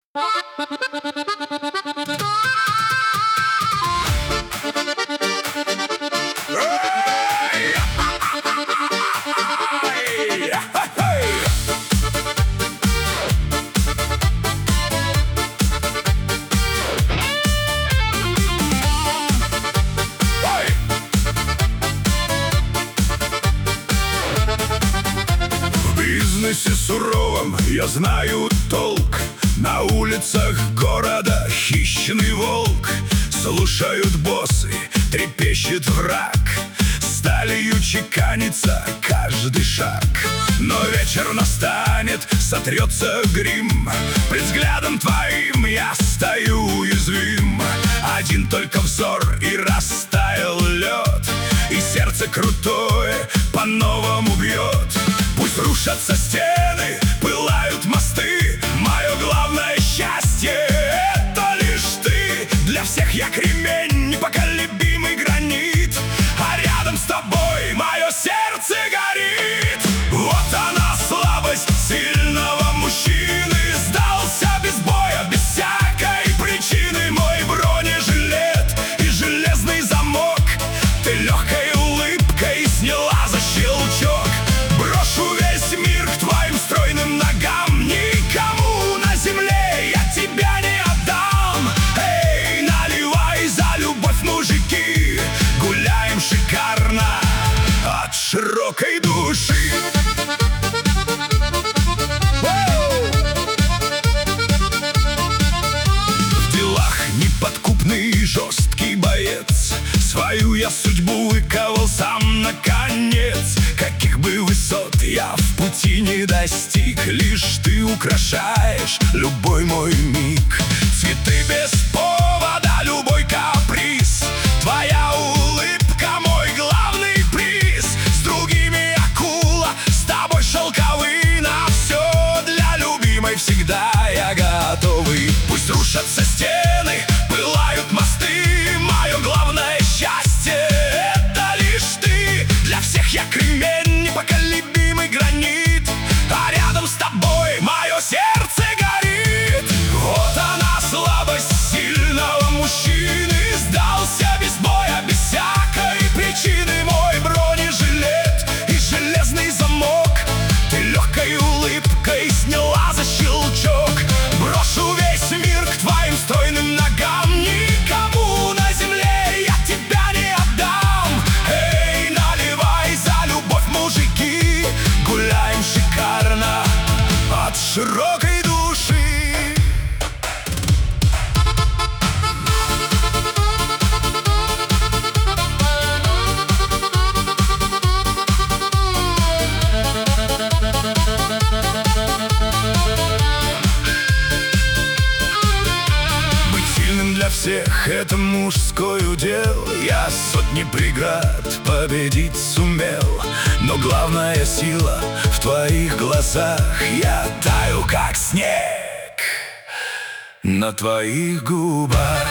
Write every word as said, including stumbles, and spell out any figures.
В бизнесе суровом я знаю толк. На улицах города хищный волк. Слушают боссы, трепещет враг. Сталью чеканится каждый шаг. Но вечер настанет, сотрется грим. Пред взглядом твоим я стою уязвим. Один только взор, и растаял лед. И сердце крутое по-новому бьет. Пусть рушатся стены, пылают мосты. Мое главное счастье — это лишь ты. Для всех я кремень, непоколебимый гранит. А рядом с тобой мое сердце горит. Вот она, слабость сильного мужчины. Сдался без боя, без всякой причины. Мой бронежилет и железный замок ты легкой улыбкой сняла за щелчок. Брошу весь мир к твоим стройным ногам. Никому на земле я тебя не отдам. Эй, наливай за любовь, мужики. Гуляем шикарно от широкой души. В делах неподкупный жесткий боец. Свою я судьбу выковал сам наконец. Каких бы высот я в пути не достиг, лишь ты украшаешь любой мой миг. Цветы без повода, любой каприз. Твоя улыбка — мой главный приз. С другими акула, с тобой шелковина. Все для любимой всегда я готовый. Пусть рушатся стены, пылают мосты. Мое главное счастье — это лишь ты. Для всех я кремень, непоколебимый гранит. А рядом с тобой мое сердце горит. Вот она, слабость сильного мужчины. Сдался без боя, без всякой причины. Мой бронежилет и железный замок ты легкой улыбкой сняла за щелчок. Брошу весь мир к твоим стройным ногам. Никому на земле я тебя не отдам. Эй, наливай за любовь, мужики. Гуляем шикарно от широкой души. Быть сильным для всех — это мужской удел. Я сотни преград победить сумел. Но главная сила в твоих глазах. Я таю, как снег на твоих губах.